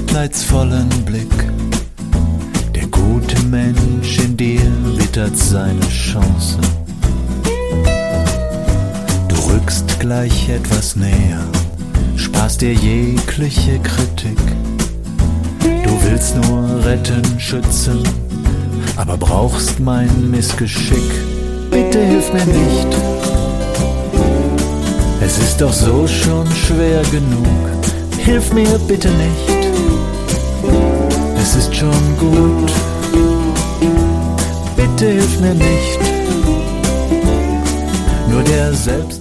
mitleidsvollen Blick. Der gute Mensch in dir wittert seine Chance. Du rückst gleich etwas näher, sparst dir jegliche Kritik. Du willst nur retten, schützen, aber brauchst mein Missgeschick. Bitte hilf mir nicht, es ist doch so schon schwer genug. Hilf mir bitte nicht, es ist schon gut. Bitte hilf mir nicht, nur der Selbst